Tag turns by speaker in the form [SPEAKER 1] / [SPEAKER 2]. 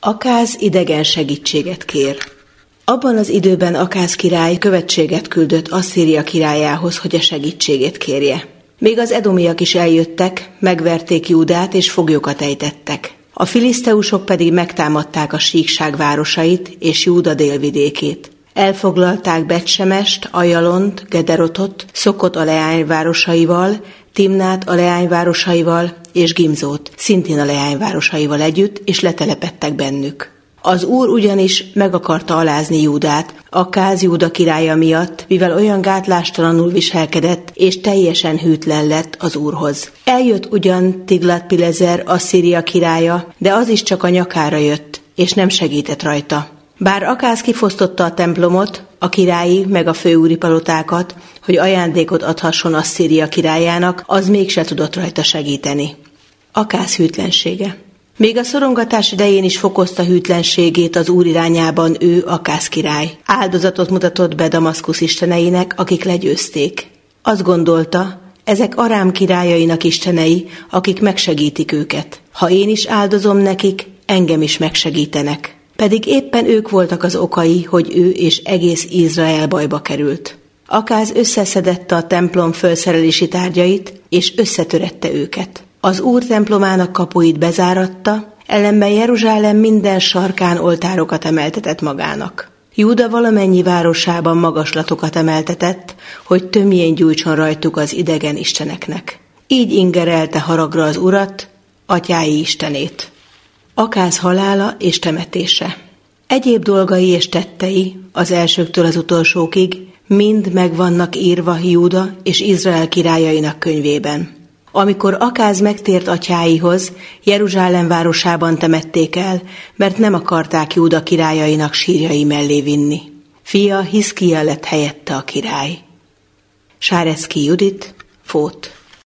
[SPEAKER 1] Akáz idegen segítséget kér. Abban az időben Akáz király követséget küldött Asszíria királyához, hogy a segítségét kérje. Még az edomiak is eljöttek, megverték Júdát és foglyokat ejtettek. A filiszteusok pedig megtámadták a síkság városait és Júda délvidékét. Elfoglalták Betsemest, Ajalont, Gederotot, Szokot a leányvárosaival, Timnát a leányvárosaival és Gimzót, szintén a leányvárosaival együtt, és letelepedtek bennük. Az Úr ugyanis meg akarta alázni Júdát, Akáz Júda királya miatt, mivel olyan gátlástalanul viselkedett, és teljesen hűtlen lett az Úrhoz. Eljött ugyan Tiglat-Pileser Asszíria királya, de az is csak a nyakára jött, és nem segített rajta. Bár Akáz kifosztotta a templomot, a királyi meg a főúri palotákat, hogy ajándékot adhasson Asszíria királyának, az mégse tudott rajta segíteni. Akáz hűtlensége. Még a szorongatás idején is fokozta hűtlenségét az Úr irányában ő, Akáz király. Áldozatot mutatott be Damaszkusz isteneinek, akik legyőzték. Azt gondolta, ezek Arám királyainak istenei, akik megsegítik őket. Ha én is áldozom nekik, engem is megsegítenek. Pedig éppen ők voltak az okai, hogy ő és egész Izrael bajba került. Akáz összeszedette a templom fölszerelési tárgyait, és összetörette őket. Az Úr templomának kapuit bezáratta, ellenben Jeruzsálem minden sarkán oltárokat emeltetett magának. Júda valamennyi városában magaslatokat emeltetett, hogy tömjén gyújtson rajtuk az idegen isteneknek. Így ingerelte haragra az Urat, atyái istenét. Akáz halála és temetése. Egyéb dolgai és tettei, az elsőktől az utolsókig, mind meg vannak írva Júda és Izrael királyainak könyvében. Amikor Akáz megtért atyáihoz, Jeruzsálem városában temették el, mert nem akarták Júda királyainak sírjai mellé vinni. Fia Hiszkia lett helyette a király. Sáreszky Judit, Fót.